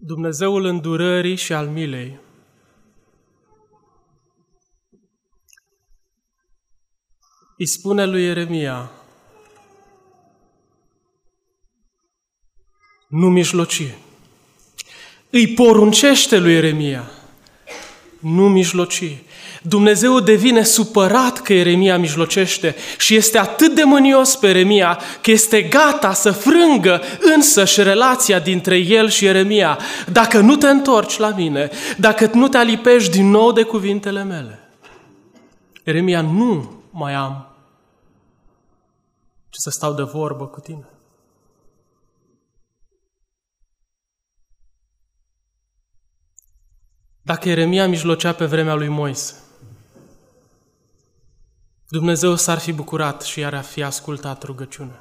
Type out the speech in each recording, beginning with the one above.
Dumnezeul îndurării și al milei. Îi spune lui Ieremia: nu mijloci. Îi poruncește lui Ieremia: nu mijloci. Dumnezeu devine supărat că Ieremia mijlocește și este atât de mânios pe Ieremia că este gata să frângă însăși relația dintre el și Ieremia. Dacă nu te întorci la mine, dacă nu te alipești din nou de cuvintele mele, Ieremia, nu mai am ce să stau de vorbă cu tine. Dacă Ieremia mijlocea pe vremea lui Moise, Dumnezeu s-ar fi bucurat și i-ar fi ascultat rugăciunea.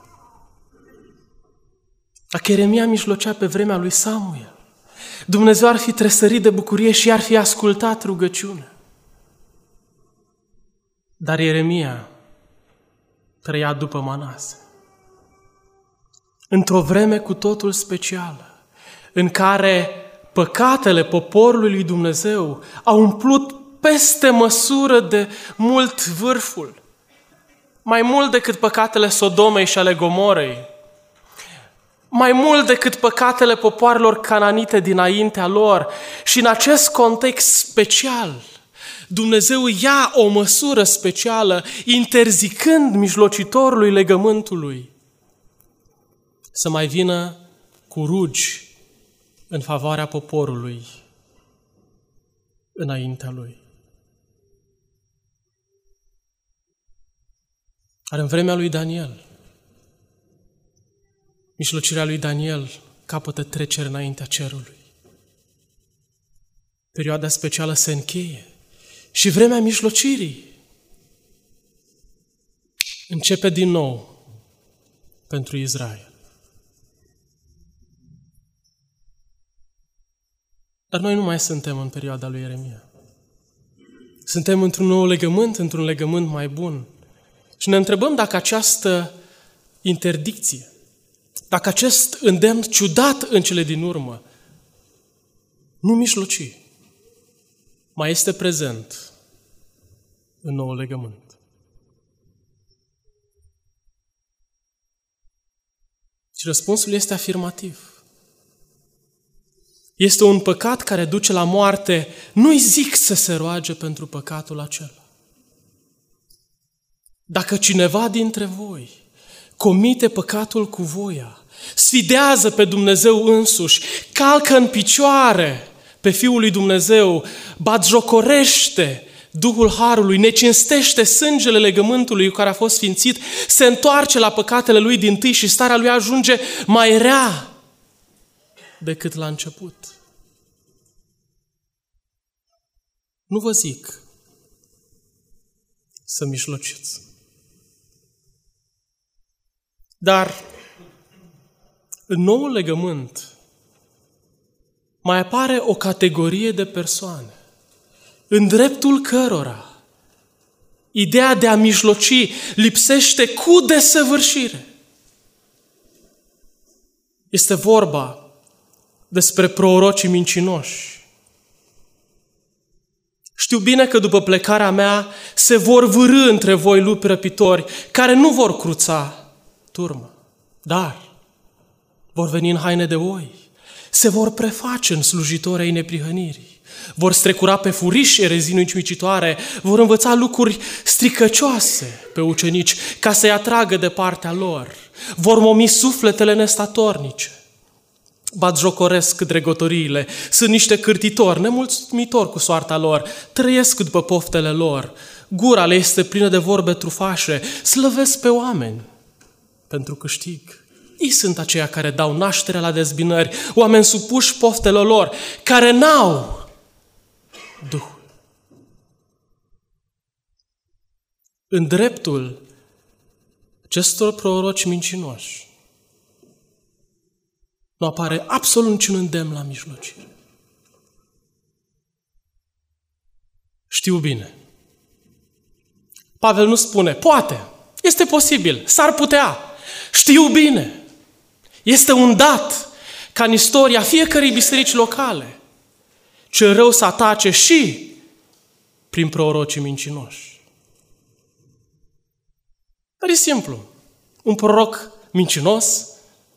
Dacă Ieremia mijlocea pe vremea lui Samuel, Dumnezeu ar fi tresărit de bucurie și i-ar fi ascultat rugăciunea. Dar Ieremia trăia după Manase, într-o vreme cu totul specială, în care păcatele poporului lui Dumnezeu au umplut peste măsură de mult vârful, mai mult decât păcatele Sodomei și ale Gomorei, mai mult decât păcatele popoarelor cananite dinaintea lor. Și în acest context special, Dumnezeu ia o măsură specială, interzicând mijlocitorului legământului să mai vină cu rugi în favoarea poporului înaintea lui. Dar în vremea lui Daniel, mijlocirea lui Daniel capătă trecere înaintea cerului. Perioada specială se încheie și vremea mijlocirii începe din nou pentru Israel. Dar noi nu mai suntem în perioada lui Ieremia. Suntem într-un nou legământ, într-un legământ mai bun. Și ne întrebăm dacă această interdicție, dacă acest îndemn ciudat în cele din urmă, nu mijloci, mai este prezent în nou legământ. Și răspunsul este afirmativ. Este un păcat care duce la moarte. Nu-i zic să se roage pentru păcatul acela. Dacă cineva dintre voi comite păcatul cu voia, sfidează pe Dumnezeu însuși, calcă în picioare pe Fiul lui Dumnezeu, batjocorește Duhul Harului, necinstește sângele legământului care a fost sfințit, se întoarce la păcatele lui dintâi și starea lui ajunge mai rea decât la început. Nu vă zic să mijlociți. Dar în noul legământ mai apare o categorie de persoane în dreptul cărora ideea de a mijloci lipsește cu desăvârșire. Este vorba despre prorocii mincinoși. Știu bine că după plecarea mea se vor vârî între voi lupi răpitori care nu vor cruța turmă, dar vor veni în haine de oi, se vor preface în slujitori ai neprihănirii, vor strecura pe furiși erezii uimitoare, vor învăța lucruri stricăcioase pe ucenici ca să-i atragă de partea lor, vor momi sufletele nestatornice, batjocoresc dregotoriile, sunt niște cârtitori, nemulțumitori cu soarta lor, trăiesc după poftele lor, gura le este plină de vorbe trufașe, slăvesc pe oameni pentru câștig. Ei sunt aceia care dau naștere la dezbinări, oameni supuși poftelor lor, care n-au Duhul. În dreptul acestor proroci mincinoși nu apare absolut niciun îndemn la mijlocire. Știu bine. Pavel nu spune, poate, este posibil, s-ar putea. Știu bine. Este un dat ca în istoria fiecărei biserici locale, cel rău să atace și prin prorocii mincinoși. Dar e simplu. Un proroc mincinos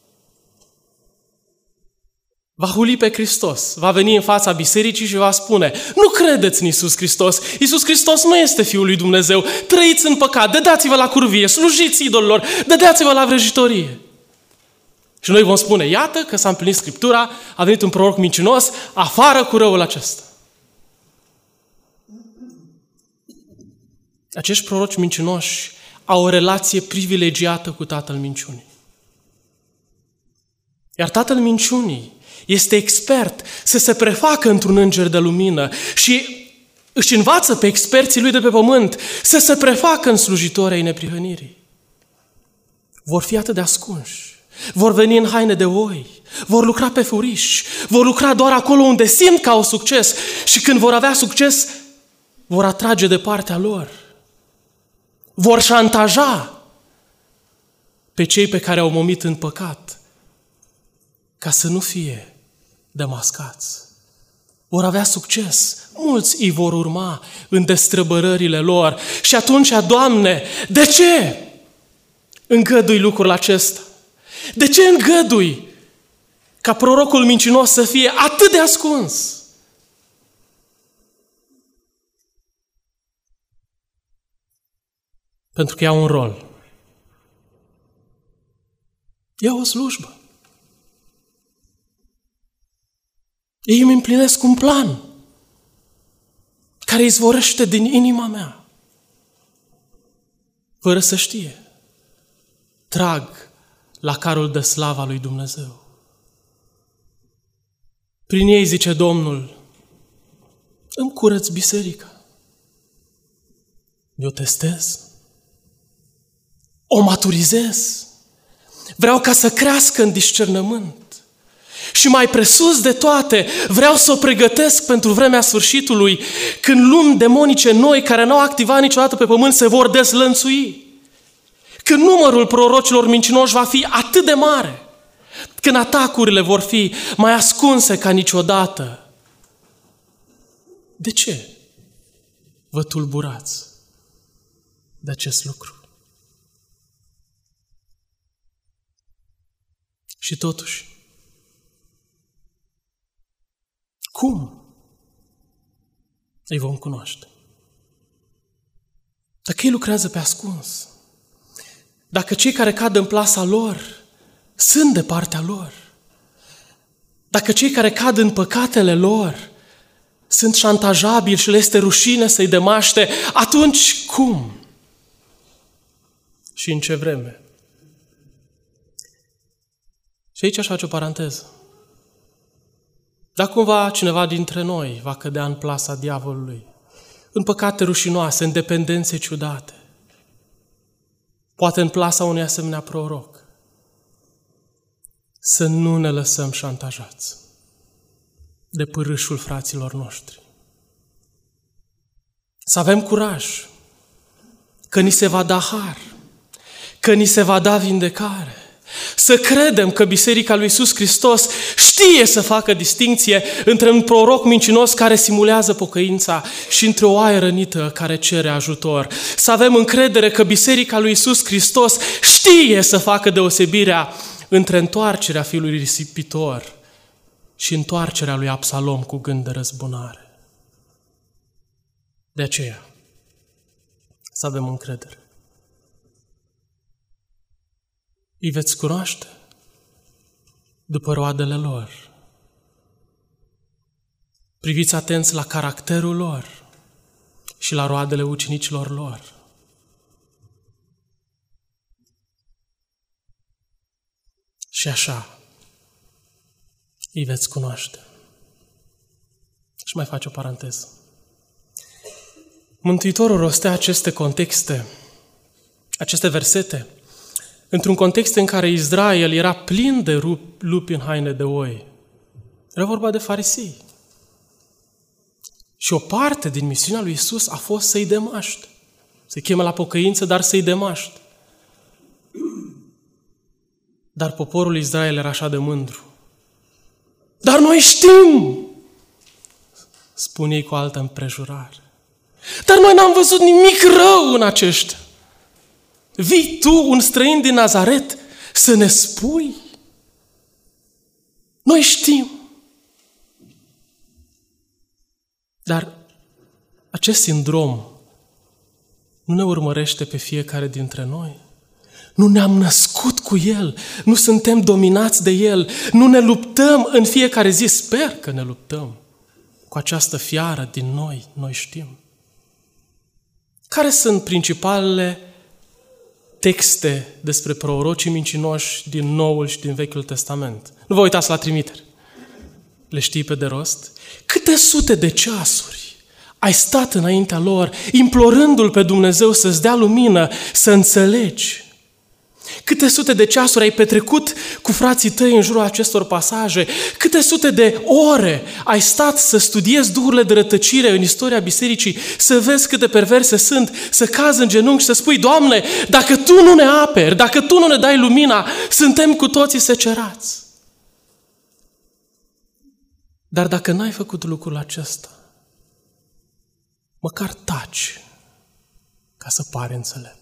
va huli pe Hristos, va veni în fața bisericii și va spune: nu credeți în Iisus Hristos, Iisus Hristos nu este Fiul lui Dumnezeu, trăiți în păcat, dădeați-vă la curvie, slujiți idolilor, dădeați-vă la vrăjitorie. Și noi vom spune: iată că s-a împlinit Scriptura, a venit un proroc mincinos, afară cu răul acesta. Acești proroci mincinoși au o relație privilegiată cu tatăl minciunii. Iar tatăl minciunii este expert să se prefacă într-un înger de lumină și își învață pe experții lui de pe pământ să se prefacă în slujitori ai neprihănirii. Vor fi atât de ascunși, vor veni în haine de oi, vor lucra pe furiș, vor lucra doar acolo unde simt că au succes și când vor avea succes, vor atrage de partea lor. Vor șantaja pe cei pe care au momit în păcat ca să nu fie demascați. Vor avea succes, mulți îi vor urma în destrăbărările lor. Și atunci, Doamne, de ce îngădui lucrul acesta? De ce îngădui ca prorocul mincinos să fie atât de ascuns? Pentru că iau un rol. Iau o slujbă. Ei îmi împlinesc un plan care izvorăște din inima mea. Fără să știe, trag la carul de slava lui Dumnezeu. Prin ei, zice Domnul, îmi curăț biserica. Eu testez. O maturizez. Vreau ca să crească în discernământ. Și mai presus de toate, vreau să o pregătesc pentru vremea sfârșitului, când lumi demonice noi, care n-au activat niciodată pe pământ, se vor dezlănțui. Când numărul prorocilor mincinoși va fi atât de mare, când atacurile vor fi mai ascunse ca niciodată. De ce vă tulburați de acest lucru? Și totuși, cum îi vom cunoaște? Dacă ei lucrează pe ascuns, dacă cei care cad în plasa lor sunt de partea lor, dacă cei care cad în păcatele lor sunt șantajabili și le este rușine să-i demaște, atunci cum? Și în ce vreme? Și aici aș face o paranteză. Dacă cumva cineva dintre noi va cădea în plasa diavolului, în păcate rușinoase, în dependențe ciudate, poate în plasa unui asemenea proroc, să nu ne lăsăm șantajați de pârâșul fraților noștri. Să avem curaj că ni se va da har, că ni se va da vindecare. Să credem că Biserica lui Iisus Hristos știe să facă distincție între un proroc mincinos care simulează pocăința și între o oaie rănită care cere ajutor. Să avem încredere că Biserica lui Iisus Hristos știe să facă deosebirea între întoarcerea fiului risipitor și întoarcerea lui Absalom cu gând de răzbunare. De aceea, să avem încredere. Îi veți cunoaște după roadele lor. Priviți atenți la caracterul lor și la roadele ucenicilor lor. Și așa îi veți cunoaște. Și mai face o paranteză. Mântuitorul rostea aceste contexte, aceste versete, într-un context în care Israel era plin de lupi în haine de oi. Era vorba de farisei. Și o parte din misiunea lui Iisus a fost să-i demaște. Să-i cheme la pocăință, dar să-i demaște. Dar poporul Israel era așa de mândru Dar noi știm, spune ei cu altă împrejurare. Dar noi n-am văzut nimic rău în aceștia. Vii tu, un străin din Nazaret, să ne spui? Noi știm. Dar acest sindrom nu ne urmărește pe fiecare dintre noi. Nu ne-am născut cu el, nu suntem dominați de el, nu ne luptăm în fiecare zi, sper că ne luptăm cu această fiară din noi știm. Care sunt principalele texte despre prorocii mincinoși din Noul și din Vechiul Testament? Nu vă uitați la trimiteri. Le știi pe de rost? Câte sute de ceasuri ai stat înaintea lor, implorându-L pe Dumnezeu să-ți dea lumină, să înțelegi? Câte sute de ceasuri ai petrecut cu frații tăi în jurul acestor pasaje? Câte sute de ore ai stat să studiezi duhurile de rătăcire în istoria bisericii, să vezi câte perverse sunt, să cazi în genunchi și să spui: Doamne, dacă Tu nu ne aperi, dacă Tu nu ne dai lumina, suntem cu toții secerați. Dar dacă n-ai făcut lucrul acesta, măcar taci ca să pari înțelept.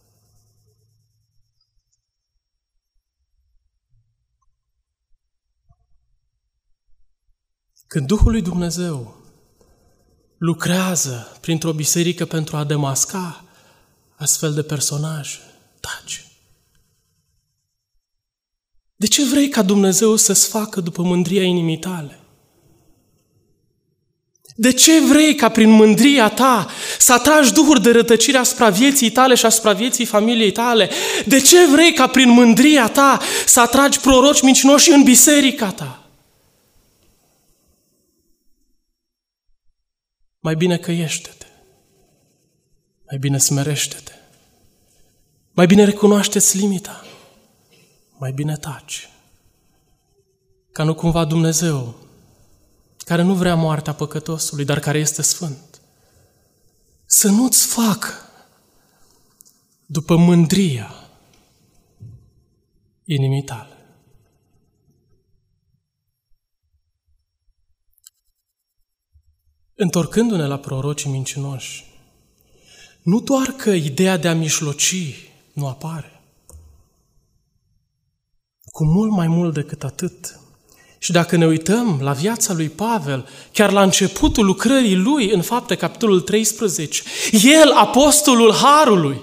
Când Duhul lui Dumnezeu lucrează printr-o biserică pentru a demasca astfel de personaje, taci. De ce vrei ca Dumnezeu să-ți facă după mândria inimii tale? De ce vrei ca prin mândria ta să atragi duhuri de rătăcire asupra vieții tale și asupra vieții familiei tale? De ce vrei ca prin mândria ta să atragi proroci mincinoși în biserica ta? Mai bine căiește-te, mai bine smerește-te, mai bine recunoaște-ți limita, mai bine taci. Ca nu cumva Dumnezeu, care nu vrea moartea păcătosului, dar care este sfânt, să nu-ți facă după mândria inimii tale. Întorcându-ne la prorocii mincinoși, nu doar că ideea de a mijloci nu apare, cu mult mai mult decât atât. Și dacă ne uităm la viața lui Pavel, chiar la începutul lucrării lui, în Fapte, capitolul 13, el, apostolul Harului,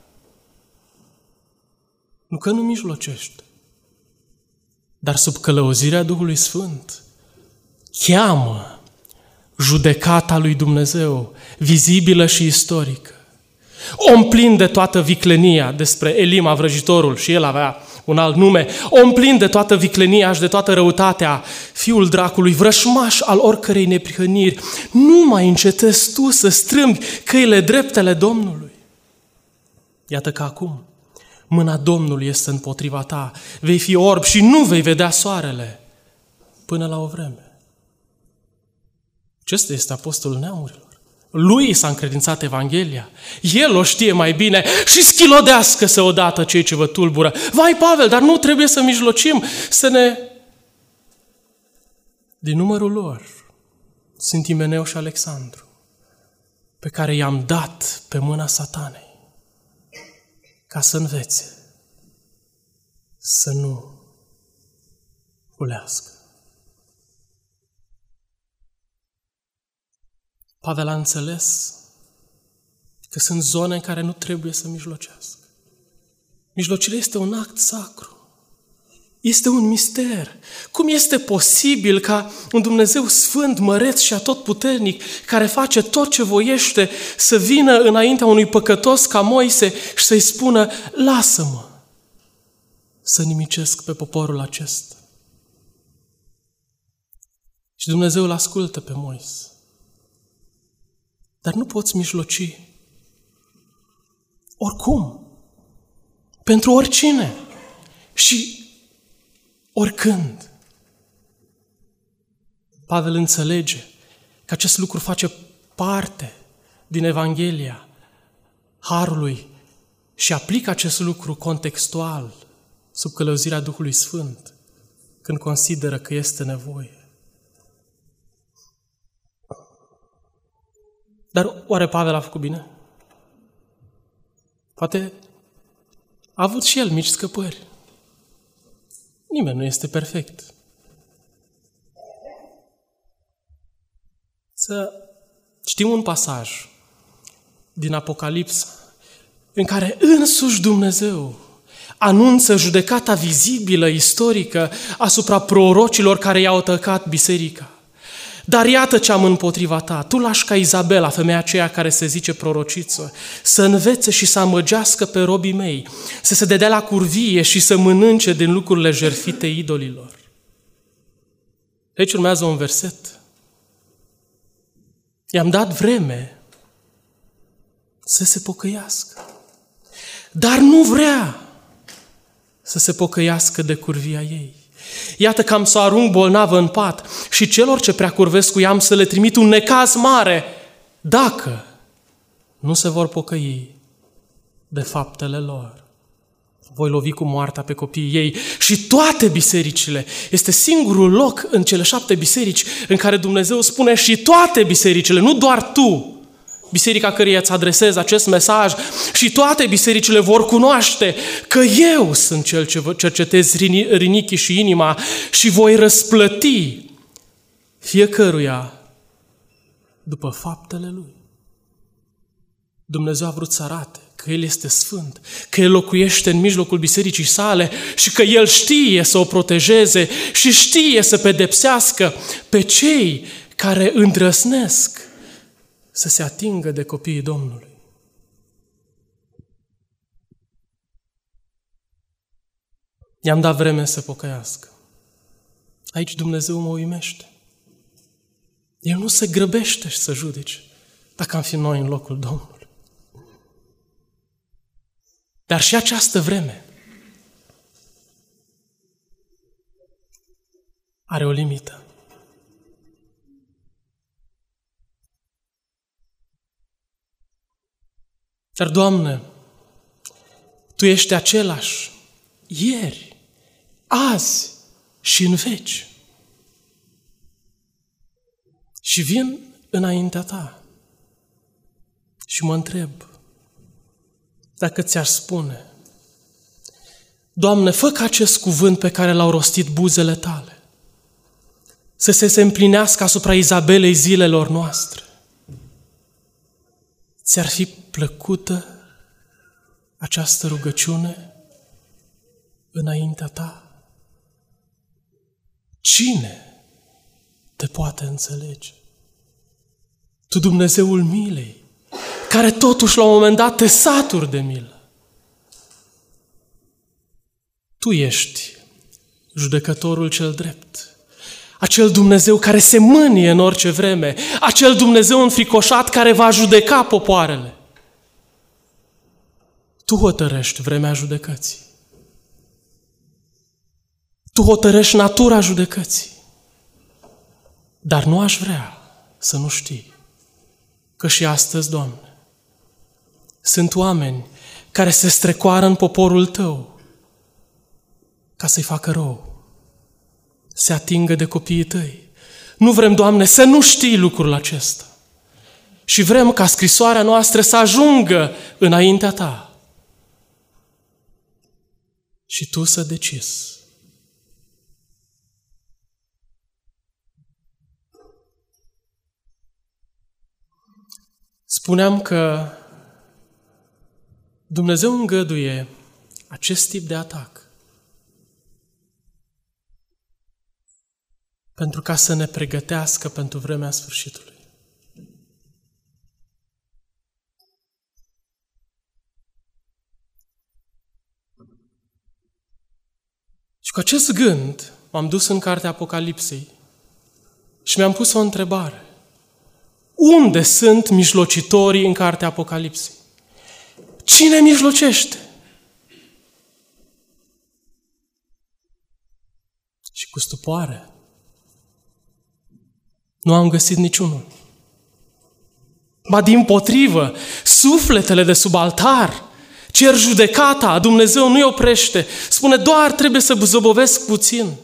nu că nu mijlocește, dar sub călăuzirea Duhului Sfânt, cheamă judecata lui Dumnezeu, vizibilă și istorică. Om plin de toată viclenia, despre Elima vrăjitorul, și el avea un alt nume, om plin de toată viclenia și de toată răutatea, fiul dracului, vrășmaș al oricărei neprihăniri, nu mai încetezi tu să strâmbi căile dreptele Domnului. Iată că acum mâna Domnului este împotriva ta, vei fi orb și nu vei vedea soarele până la o vreme. Acesta este apostolul neamurilor. Lui s-a încredințat Evanghelia. El o știe mai bine și schilodească-se odată cei ce vă tulbură. Vai, Pavel, dar nu trebuie să mijlocim, să ne... Din numărul lor sunt Imeneu și Alexandru, pe care i-am dat pe mâna Satanei ca să învețe să nu hulească. Pavel a înțeles că sunt zone în care nu trebuie să mijlocească. Mijlocirea este un act sacru. Este un mister. Cum este posibil ca un Dumnezeu sfânt, măreț și atotputernic, care face tot ce voiește, să vină înaintea unui păcătos ca Moise și să-i spună: lasă-mă să nimicesc pe poporul acesta? Și Dumnezeu îl ascultă pe Moise. Dar nu poți mijloci oricum, pentru oricine și oricând. Pavel înțelege că acest lucru face parte din Evanghelia Harului și aplică acest lucru contextual sub călăuzirea Duhului Sfânt când consideră că este nevoie. Dar oare Pavel a făcut bine? Poate a avut și el mici scăpări. Nimeni nu este perfect. Să știm un pasaj din Apocalipsa în care însuși Dumnezeu anunță judecata vizibilă, istorică, asupra prorocilor care i-au tăcat biserica. Dar iată ce am împotriva ta. Tu lași ca Izabela, femeia aceea care se zice prorociță, să învețe și să amăgească pe robii mei, să se dedea la curvie și să mănânce din lucrurile jertfite idolilor. Aici urmează un verset. I-am dat vreme să se pocăiască, dar nu vrea să se pocăiască de curvia ei. Iată că am să o arunc bolnavă în pat și celor ce prea curvesc cu ea am să le trimit un necaz mare dacă nu se vor pocăi de faptele lor. Voi lovi cu moartea pe copiii ei și toate bisericile. Este singurul loc în cele 7 biserici în care Dumnezeu spune și toate bisericile, nu doar tu, biserica căreia îți adresez acest mesaj, și toate bisericile vor cunoaște că eu sunt cel ce vă cercetez rinichii și inima și voi răsplăti fiecăruia după faptele lui. Dumnezeu a vrut să arate că El este sfânt, că El locuiește în mijlocul bisericii sale și că El știe să o protejeze și știe să pedepsească pe cei care îndrăznesc să se atingă de copiii Domnului. I-am dat vreme să pocăiască. Aici Dumnezeu mă uimește. El nu se grăbește să judece, dacă am fi noi în locul Domnului. Dar și această vreme are o limită. Dar, Doamne, Tu ești același ieri, azi și în veci. Și vin înaintea Ta și mă întreb, dacă ți-aș spune, Doamne, fă ca acest cuvânt pe care l-au rostit buzele Tale să se împlinească asupra Izabelei zilelor noastre, ți-ar fi plăcută această rugăciune înaintea Ta? Cine te poate înțelege? Tu, Dumnezeul milei, care totuși la un moment dat te saturi de milă. Tu ești judecătorul cel drept, acel Dumnezeu care se mânie în orice vreme, acel Dumnezeu înfricoșat care va judeca popoarele. Tu hotărăști vremea judecății. Tu hotărăști natura judecății. Dar nu aș vrea să nu știi că și astăzi, Doamne, sunt oameni care se strecoară în poporul Tău ca să-i facă rău, se atingă de copiii Tăi. Nu vrem, Doamne, să nu știi lucrul acesta. Și vrem ca scrisoarea noastră să ajungă înaintea Ta. Și Tu să decizi. Spuneam că Dumnezeu îngăduie acest tip de atac pentru ca să ne pregătească pentru vremea sfârșitului. Și cu acest gând m-am dus în cartea Apocalipsei și mi-am pus o întrebare. Unde sunt mijlocitorii în cartea Apocalipsei? Cine mijlocește? Și cu stupoare nu am găsit niciunul. Ba dimpotrivă, sufletele de sub altar cer judecata, Dumnezeu nu-i oprește. Spune, doar trebuie să zăbovesc puțin.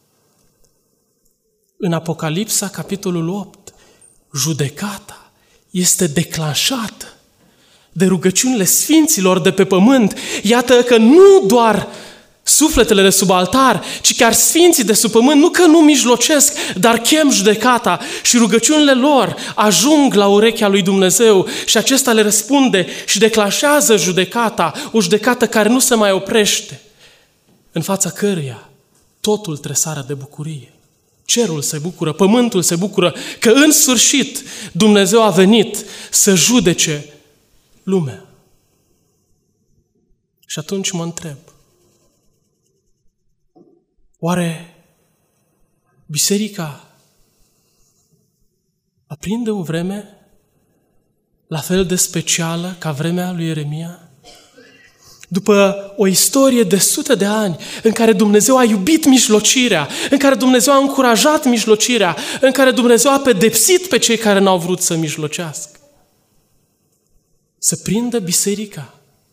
În Apocalipsa, capitolul 8, judecata este declanșată de rugăciunile sfinților de pe pământ. Iată că nu doar sufletele de sub altar, ci chiar sfinții de sub pământ, nu că nu mijlocesc, dar chem judecata și rugăciunile lor ajung la urechea lui Dumnezeu și acesta le răspunde și declanșează judecata, o judecată care nu se mai oprește, în fața căruia totul tresară de bucurie. Cerul se bucură, pământul se bucură că în sfârșit Dumnezeu a venit să judece lumea. Și atunci mă întreb, oare biserica aprinde o vreme la fel de specială ca vremea lui Ieremia? După o istorie de sute de ani în care Dumnezeu a iubit mijlocirea, în care Dumnezeu a încurajat mijlocirea, în care Dumnezeu a pedepsit pe cei care n-au vrut să mijlocească, să prindă biserica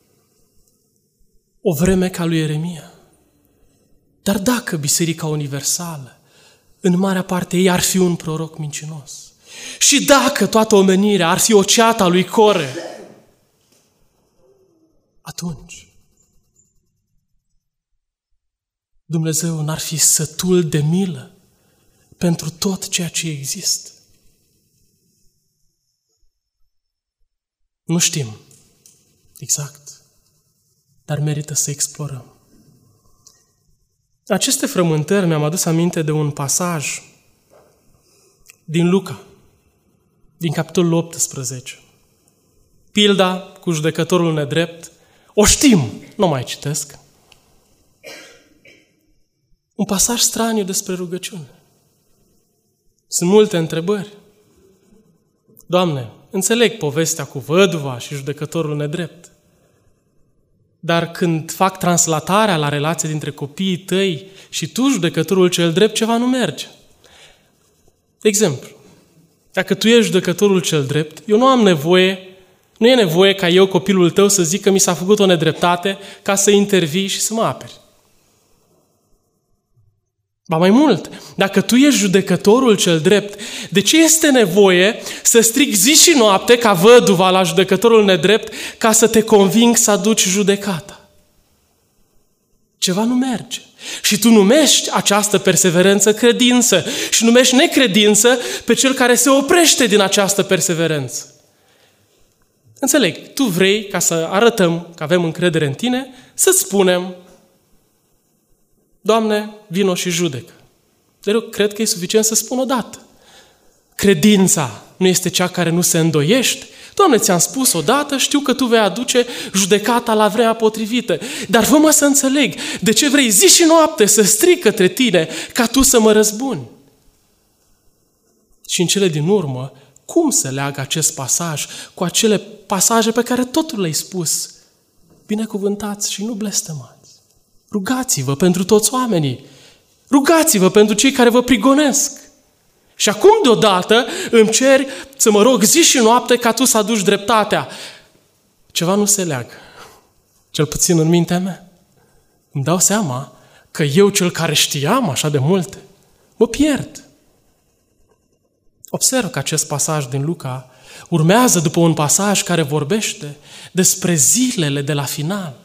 o vreme ca lui Ieremia. Dar dacă Biserica Universală, în marea parte ei ar fi un proroc mincinos, și dacă toată omenirea ar fi o ceată a lui Core, atunci Dumnezeu n-ar fi sătul de milă pentru tot ceea ce există. Nu știm exact, dar merită să explorăm. Aceste frământări mi-am adus aminte de un pasaj din Luca, din capitolul 18. Pilda cu judecătorul nedrept. O știm, nu mai citesc. Un pasaj straniu despre rugăciune. Sunt multe întrebări. Doamne, înțeleg povestea cu văduva și judecătorul nedrept. Dar când fac translatarea la relație dintre copiii tăi și tu, judecătorul cel drept, ceva nu merge. De exemplu, dacă tu ești judecătorul cel drept, eu nu e nevoie ca eu, copilul tău, să zic că mi s-a făcut o nedreptate ca să intervii și să mă aperi. Ba mai mult, dacă tu ești judecătorul cel drept, de ce este nevoie să strig zi și noapte ca văduva la judecătorul nedrept ca să te conving să aduci judecata? Ceva nu merge. Și tu numești această perseverență credință și numești necredință pe cel care se oprește din această perseverență. Înțeleg, tu vrei, ca să arătăm că avem încredere în tine, să-ți spunem: Doamne, vino și judecă. Dar eu cred că e suficient să spun odată. Credința nu este cea care nu se îndoiește. Doamne, ți-am spus odată, știu că tu vei aduce judecata la vremea potrivită. Dar fă-mă să înțeleg, de ce vrei zi și noapte să strig către tine ca tu să mă răzbuni? Și în cele din urmă, cum se leagă acest pasaj cu acele pasaje pe care totul le-ai spus? Binecuvântați și nu blestemați. Rugați-vă pentru toți oamenii. Rugați-vă pentru cei care vă prigonesc. Și acum deodată îmi ceri să mă rog zi și noapte ca tu să aduci dreptatea. Ceva nu se leagă. Cel puțin în mintea mea. Îmi dau seama că eu, cel care știam așa de multe, mă pierd. Observ că acest pasaj din Luca urmează după un pasaj care vorbește despre zilele de la final.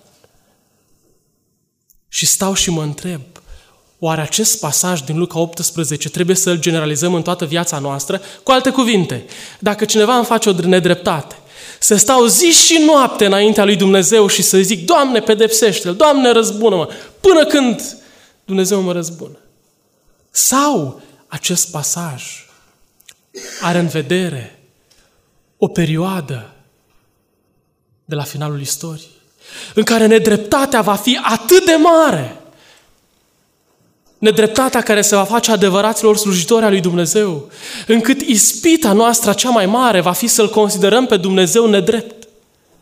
Și stau și mă întreb, oare acest pasaj din Luca 18 trebuie să-l generalizăm în toată viața noastră? Cu alte cuvinte, dacă cineva îmi face o nedreptate, să stau zi și noapte înaintea lui Dumnezeu și să zic: Doamne, pedepsește-l, Doamne, răzbună-mă, până când Dumnezeu mă răzbună. Sau acest pasaj are în vedere o perioadă de la finalul istoriei, în care nedreptatea va fi atât de mare, nedreptatea care se va face adevăraților slujitori al lui Dumnezeu, încât ispita noastră cea mai mare va fi să-L considerăm pe Dumnezeu nedrept.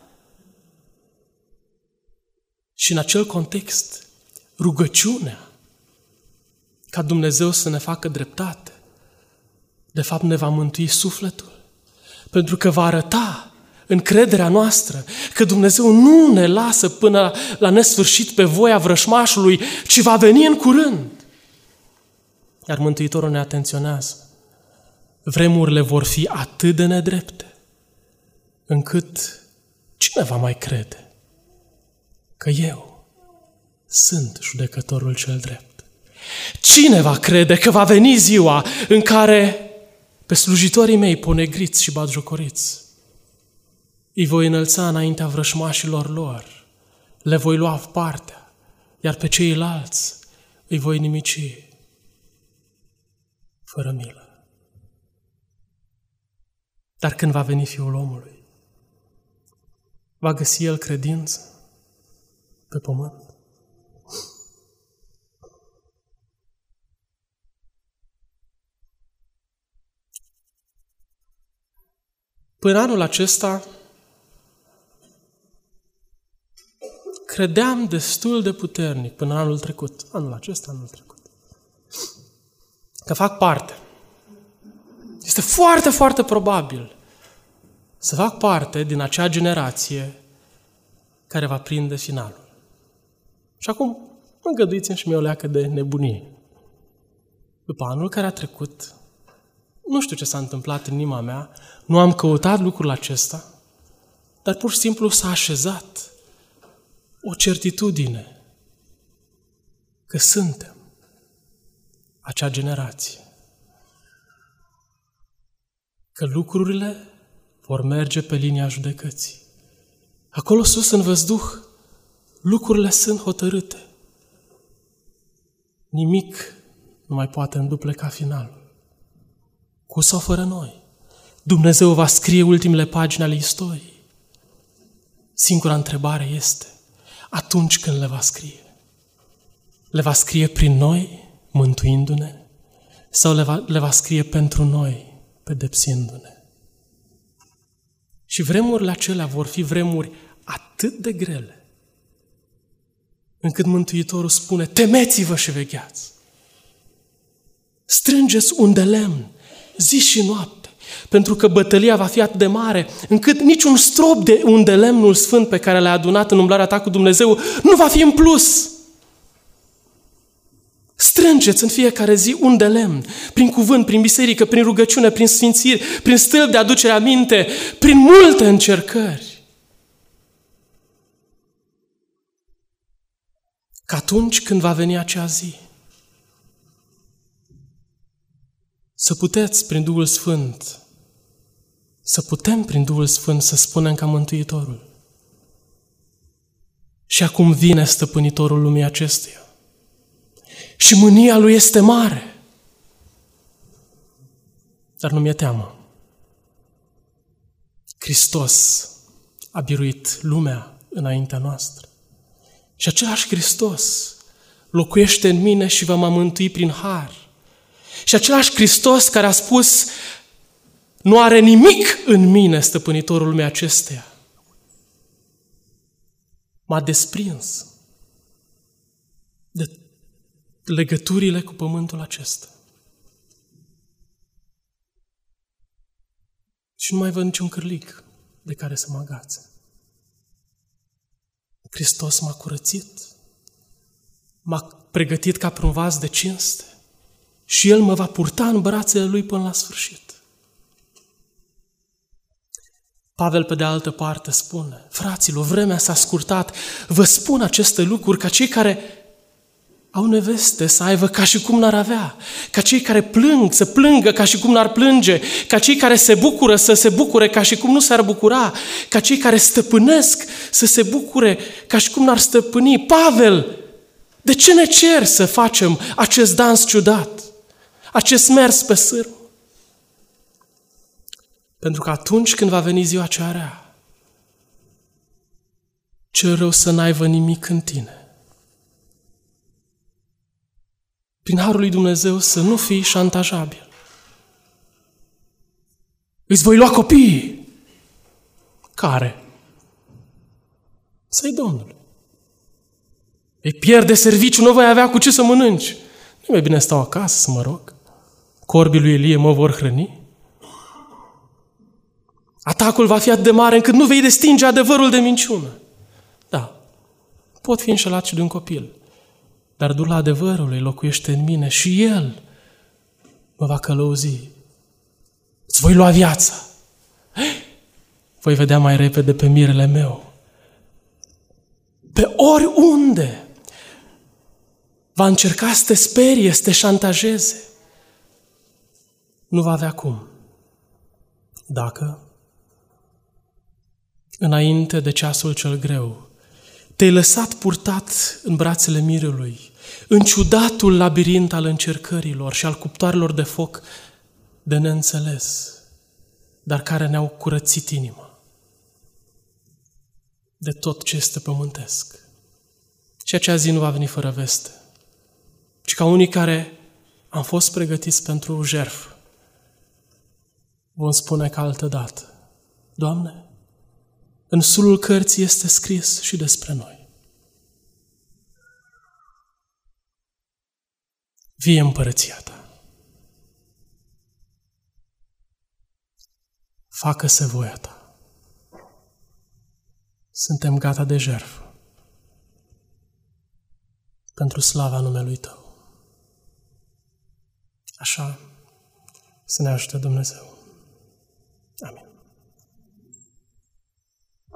Și în acel context, rugăciunea ca Dumnezeu să ne facă dreptate, de fapt ne va mântui sufletul, pentru că va arăta încrederea noastră că Dumnezeu nu ne lasă până la nesfârșit pe voia vrășmașului, ci va veni în curând. Iar Mântuitorul ne atenționează. Vremurile vor fi atât de nedrepte, încât cine va mai crede că eu sunt judecătorul cel drept? Cine va crede că va veni ziua în care pe slujitorii mei ponegriți și batjocoriți îi voi înălța înaintea vrășmașilor lor, le voi lua partea, iar pe ceilalți îi voi nimici fără milă? Dar când va veni Fiul omului, va găsi el credință pe pământ? Până anul acesta credeam destul de puternic, până anul trecut, anul trecut, că fac parte. Este foarte, foarte probabil să fac parte din acea generație care va prinde finalul. Și acum îngăduiți-mi și mie o leacă de nebunie. După anul care a trecut, nu știu ce s-a întâmplat în inima mea, nu am căutat lucrul acesta, dar pur și simplu s-a așezat o certitudine că suntem acea generație. Că lucrurile vor merge pe linia judecății. Acolo sus în văzduh, lucrurile sunt hotărâte. Nimic nu mai poate îndupleca finalul. Cu sau fără noi, Dumnezeu va scrie ultimele pagini ale istoriei. Singura întrebare este, atunci când le va scrie? Le va scrie prin noi, mântuindu-ne, sau le va scrie pentru noi, pedepsindu-ne? Și vremurile acelea vor fi vremuri atât de grele, încât Mântuitorul spune, temeți-vă și vegheați. Strângeți un de lemn, zi și noapte, pentru că bătălia va fi atât de mare, încât niciun strop de un de lemnul sfânt pe care l-ai adunat în umblarea ta cu Dumnezeu nu va fi în plus. Strângeți în fiecare zi un de lemn, prin cuvânt, prin biserică, prin rugăciune, prin sfințiri, prin stâlp de aducere aminte, prin multe încercări. Că atunci când va veni acea zi, să puteți prin Duhul Sfânt, să putem prin Duhul Sfânt să spunem ca Mântuitorul. Și acum vine stăpânitorul lumii acesteia. Și mânia lui este mare. Dar nu mi-e teamă. Hristos a biruit lumea înaintea noastră. Și același Hristos locuiește în mine și va mă mântui prin har. Și același Hristos care a spus, nu are nimic în mine stăpânitorul lumii acesteia, m-a desprins de legăturile cu pământul acesta. Și nu mai văd niciun cârlig de care să mă agațe. Hristos m-a curățit, m-a pregătit ca pe un vas de cinste și El mă va purta în brațele Lui până la sfârșit. Pavel, pe de altă parte, spune, fraților, vremea s-a scurtat, vă spun aceste lucruri ca cei care au neveste să aibă ca și cum n-ar avea, ca cei care plâng să plângă ca și cum n-ar plânge, ca cei care se bucură să se bucure ca și cum nu s-ar bucura, ca cei care stăpânesc să se bucure ca și cum n-ar stăpâni. Pavel, de ce ne cer să facem acest dans ciudat, acest mers pe sârmă? Pentru că atunci când va veni ziua cea rea, cel rău să n-aibă nimic în tine. Prin harul lui Dumnezeu să nu fii șantajabil. Îți voi lua copiii. Care? Să-i Domnului. Îi pierde serviciu, nu vei avea cu ce să mănânci. Nu mai bine stau acasă să mă rog. Corbii lui Ilie mă vor hrăni. Atacul va fi atât de mare încât nu vei distinge adevărul de minciună. Da, pot fi înșelat și de un copil, dar Duhul adevărului locuiește în mine și El mă va călăuzi. Îți voi lua viața. voi vedea mai repede pe mirele meu. Pe oriunde va încerca să te sperie, să te șantajeze, nu va avea cum. Dacă, înainte de ceasul cel greu, te-ai lăsat purtat în brațele mirelui, în ciudatul labirint al încercărilor și al cuptoarelor de foc de neînțeles, dar care ne-au curățit inima de tot ce este pământesc. Și acea zi nu va veni fără veste, ci ca unii care am fost pregătiți pentru jertfă, vom spune că altădată: Doamne, în sulul cărții este scris și despre noi. Vie împărăția Ta. Facă-se voia Ta. Suntem gata de jertfă pentru slava numelui Tău. Așa să ne ajute Dumnezeu. Amin.